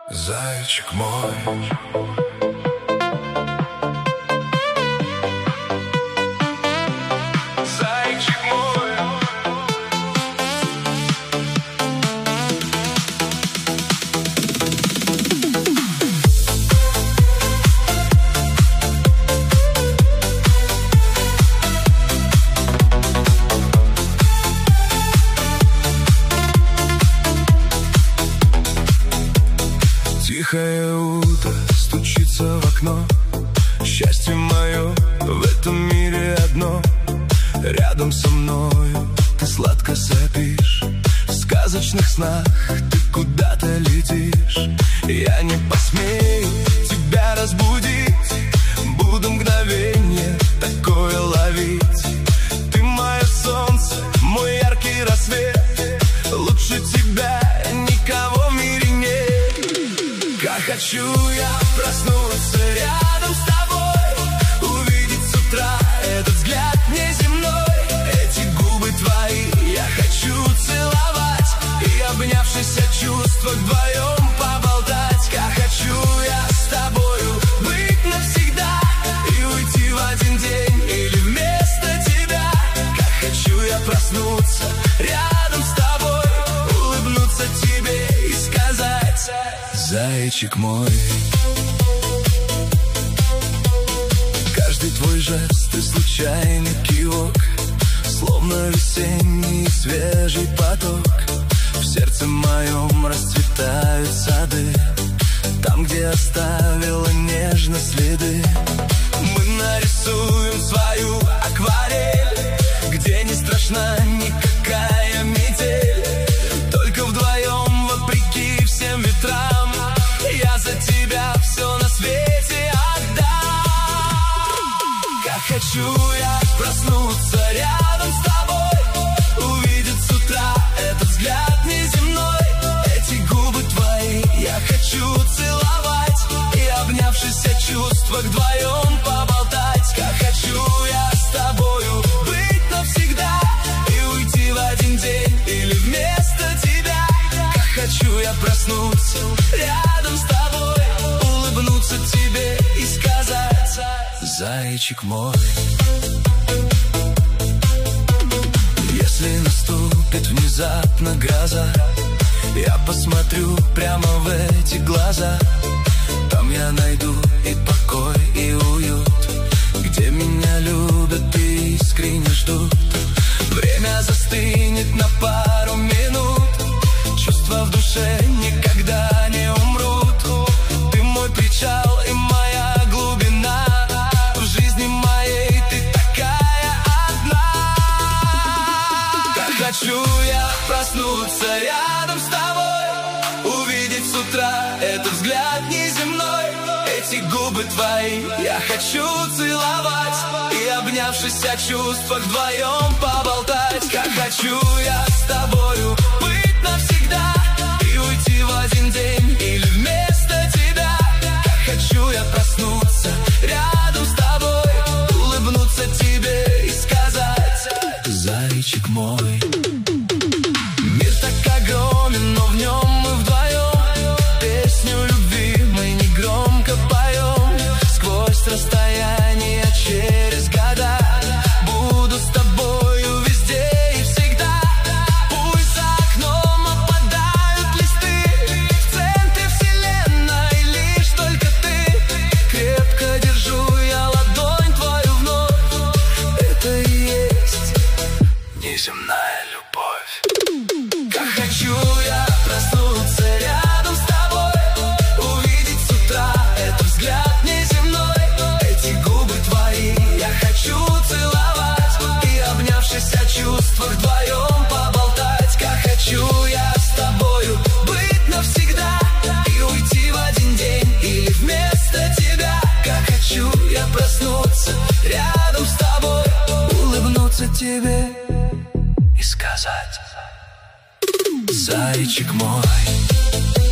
Зайчик мой, зайчик мой, тихое утро стучится в окно. Счастье мое в этом мире одно. Рядом со мною ты сладко сопишь. В сказочных снах ты куда-то летишь. Я не посмею тебя разбудить. Буду мгновенье такое ловить. Ты мое солнце, мой яркий рассвет. Лучше тебя никого в мире нет. Как хочу я проснуться рядом с тобой, увидеть с утра этот взгляд неземной. Эти губы твои я хочу целовать, и обнявшись от чувства вдвоем поболтать. Как хочу я с тобою быть навсегда и уйти в один день или вместо тебя. Как хочу я проснуться рядом с тобой, улыбнуться тебе и сказать: зайчик мой. Каждый твой жест и случайный кивок, словно весенний свежий поток. В сердце моем расцветают сады, там, где оставила нежность следы. Мы нарисуем свою акварель, где не страшна никакая метель. Только вдвоем, вопреки всем ветрам, я за тебя все на свете отдам. Как хочу я проснуться рядом с тобой, увидеть с утра этот взгляд неземной. Эти губы твои я хочу целовать, и обнявшись от чувства вдвоем поболтать. Как хочу я с тобою быть навсегда и уйти в один день или вместо тебя. Как хочу я проснуться рядом с тобой, улыбнуться тебе и сказать: зайчик мой. Если наступит внезапно гроза, я посмотрю прямо в эти глаза. Там я найду и покой, и уют, где меня любят и искренне ждут. Время застынет на пару минут, чувства в душе никогда не умрут. Ты мой причал и моя глубина, в жизни моей ты такая одна. Так хочу я проснуться рядом с тобой, увидеть с утра этот взгляд неземной. Эти губы твои я хочу целовать, и обнявшись от чувства вдвоем поболтать. Как хочу я с тобою быть навсегда и уйти в один день или вместо тебя. Как хочу я проснуться рядом с тобой, улыбнуться тебе и сказать: зайчик мой. Мир так огромен, но в нем мы вдвоем. Песню любви мы негромко поем. Сквозь расстояние через года буду с тобою везде и всегда. Пусть за окном опадают листы, в центре вселенной лишь только ты. Крепко держу я ладонь твою вновь. Это и есть неземная любовь. Как хочу я проснуться рядом с тобой, увидеть с утра этот взгляд неземной. Эти губы твои я хочу целовать, и обнявшись от чувства вдвоем поболтать. Как хочу я с тобою быть навсегда и уйти в один день или вместо тебя. Как хочу я проснуться рядом с тобой, улыбнуться тебе и сказать: зайчик мой.